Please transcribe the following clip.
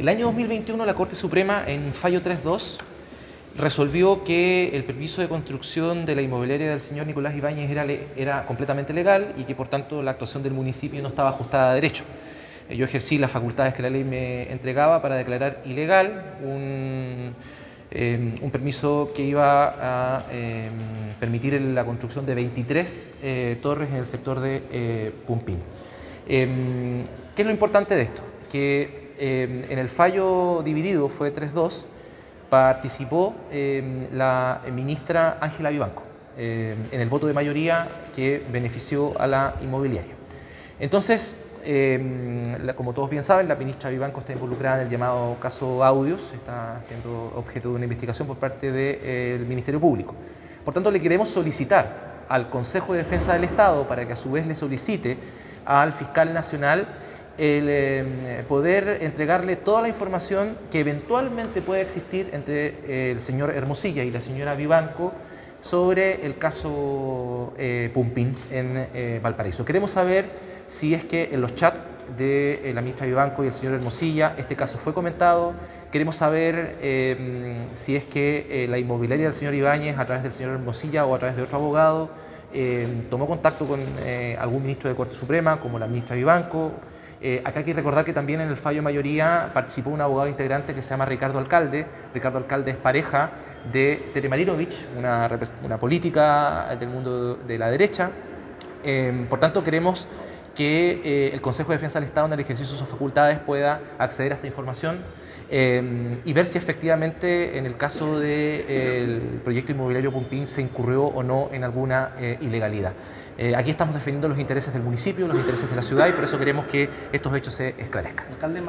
El año 2021 la Corte Suprema, en fallo 3.2, resolvió que el permiso de construcción de la inmobiliaria del señor Nicolás Ibáñez era completamente legal y que por tanto la actuación del municipio no estaba ajustada a derecho. Yo ejercí las facultades que la ley me entregaba para declarar ilegal un permiso que iba a permitir la construcción de 23 torres en el sector de Pumpín. ¿Qué es lo importante de esto? Que en el fallo dividido, fue 3-2, participó la ministra Ángela Vivanco en el voto de mayoría que benefició a la inmobiliaria. Entonces, como todos bien saben, la ministra Vivanco está involucrada en el llamado caso Audios, está siendo objeto de una investigación por parte del Ministerio Público. Por tanto, le queremos solicitar al Consejo de Defensa del Estado para que a su vez le solicite al fiscal nacional el poder entregarle toda la información que eventualmente pueda existir entre el señor Hermosilla y la señora Vivanco sobre el caso Pumpín en Valparaíso. Queremos saber si es que en los chats de la ministra Vivanco y el señor Hermosilla este caso fue comentado. Queremos saber si es que la inmobiliaria del señor Ibáñez, a través del señor Hermosilla o a través de otro abogado, tomó contacto con algún ministro de Corte Suprema, como la ministra Vivanco. Acá hay que recordar que también en el fallo mayoría participó un abogado integrante que se llama Ricardo Alcalde. Ricardo Alcalde es pareja de Tere Marinovich, una política del mundo de la derecha. Por tanto, queremos que el Consejo de Defensa del Estado, en el ejercicio de sus facultades, pueda acceder a esta información y ver si efectivamente en el caso del proyecto inmobiliario Pumpín se incurrió o no en alguna ilegalidad. Aquí estamos defendiendo los intereses del municipio, los intereses de la ciudad, y por eso queremos que estos hechos se esclarezcan.